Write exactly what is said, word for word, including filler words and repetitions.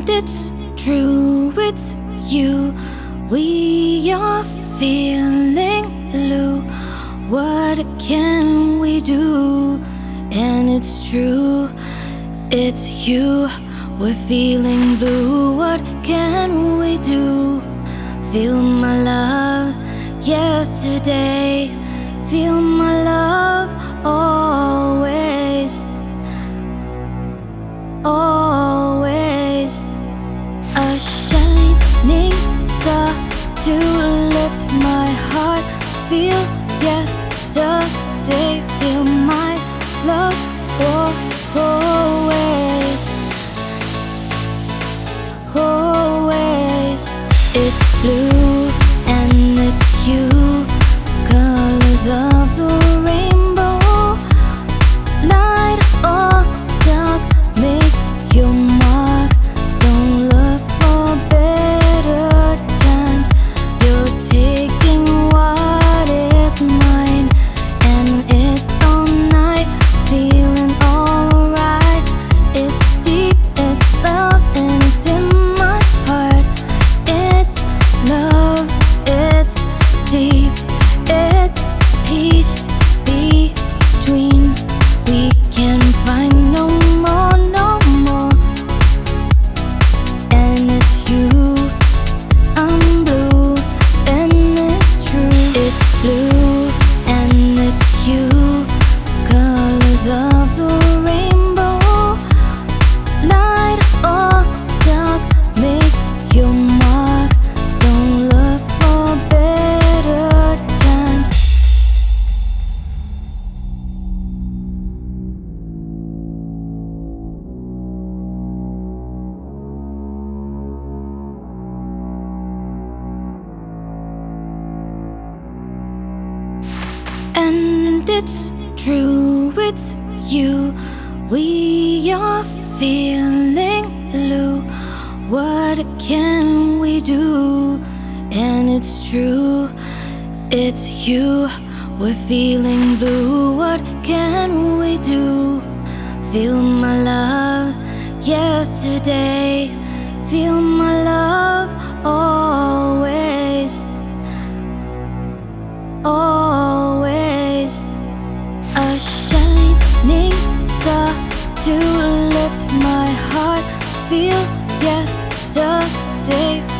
And it's true, it's you. We are feeling blue. What can we do? And it's true, it's you. We're feeling blue. What can we do? Feel my love yesterday. Feel my love always. Always. A shining star to lift my heart. Feel yesterday. Feel my love always. Always. It's blue and it's you. Colors of the rainbow. Light or dark, make your mark. Don't look for better times. You're taking what is mine, and it's all night, feeling alright. It's deep, it's love, and it's in my heart. It's love, it's deep, it's peace between. We can find no more, no more. And it's you. I'm blue, and it's true. It's blue, and it's you. Colors of the rainbow. Light or dark, make your mark. Don't look for better times. And it's true, it's you. We are feeling blue. What can we do? And it's true, it's you. We're feeling blue. What can we do? Feel my love yesterday. Feel my love always. Always. A shining star to lift my heart. Feel yesterday.